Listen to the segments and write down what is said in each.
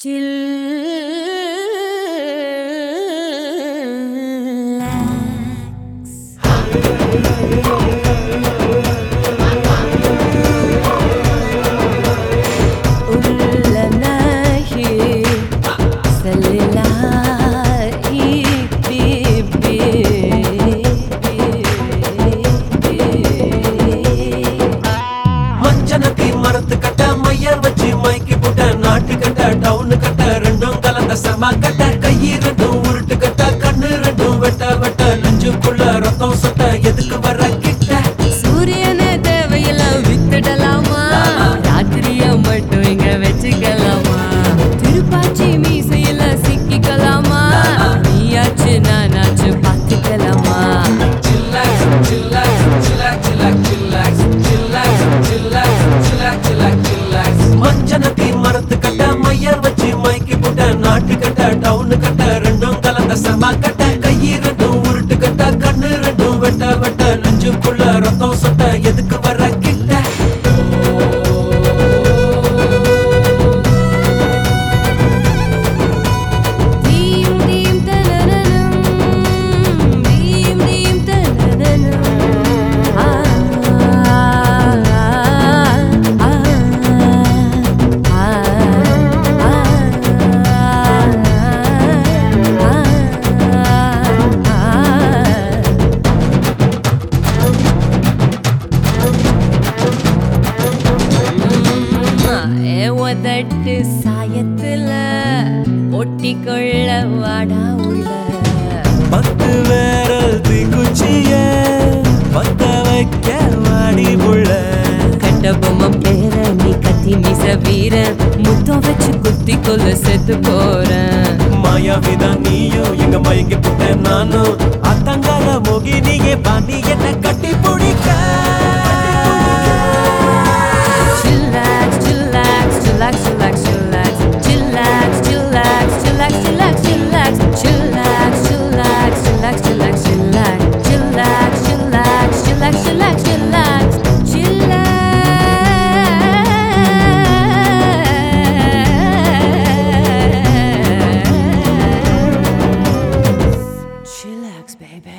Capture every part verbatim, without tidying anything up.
கட்ட கையி ரெண்டும் உருட்டு கட்ட கண்ணு ரெண்டும் வெட்ட வெட்ட நெஞ்சுக்குள்ள ரத்தம் சொட்ட எதுக்கு வர கிட்ட சூரியனே தேவையெல்லாம் வித்துடலாமா ராத்திரிய மட்டும் இங்க வச்சுக்கலாமா திருப்பாச்சி மீசையில சிக்கிக்கலாமா நீயாச்சு நானாச்சு பார்த்துக்கலாமா chillax chillax chillax chillax chillax chillax chillax chillax chillax chillax மஞ்சனத்தி மரத்து கட்ட மையர் வச்சு மைக்கி போட்ட நாட்டு கட்ட டவுன் கட்ட ரெண்டும் கலந்த சமா கட்ட கையி ரெண்டும் உருட்டு கட்ட கண்ணு ரெண்டும் வெட்ட வெட்ட நெஞ்சுக்குள்ள ரத்தம் சொட்ட எதுக்கு வர கிட்ட தட்டு சாயத்துல ஒட்டிக்கொள்ள வாடா உள்ள பத்து வேரல் தீக்குச்சிய பத்த வைக்க வாடி புள்ள கட்ட பொம்மை பேர நீ கத்தி மிச வீர முத்தம் வச்சு குத்தி கொள்ள செத்து போறேன் மாயாவிதான் நீயும் எங்க மயங்கி புட்ட நானும் அத்தங்கால மோகி நீங்க பாண்டி என்ன கட்டி பிடிக்க Chillax, chillax, chillax, chillax, chillax, chillax, chillax, chillax, chillax, chillax, chillax, chillax, chillax, chillax, chillax, chillax, chillax, chillax, chillax, chillax, baby.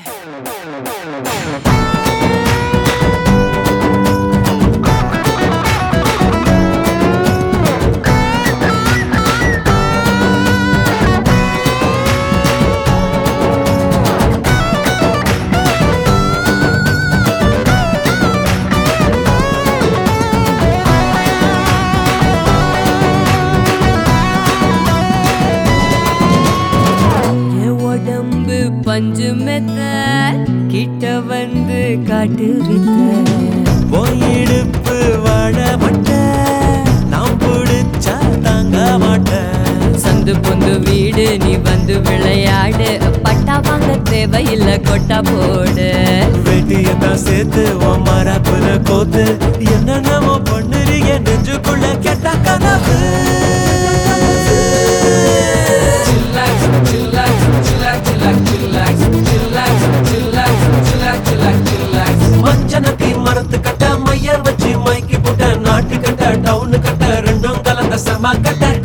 பஞ்சு மெத்த கிட்ட வந்து காட்டு வித்த போயிடுப்பு வாழ மாட்ட நான் பிடிச்சா தாங்க மாட்டேன் சந்து பொந்து வீடு நீ வந்து விளையாடு பட்டா வாங்க தேவையில்லை கொட்டா போடு வெட்டியத்தான் சேர்த்து உன் மரப்புல கோத்து என்னென்னமோ பண்ணுறீங்க நெஞ்சுக்குள்ள கெட்ட கனவு மஞ்சனத்தி மரத்து கட்ட மையர் வச்சு மைக்கி போட்ட நாட்டு கட்ட டவுன் கட்ட ரெண்டும் கலந்த சமா கட்ட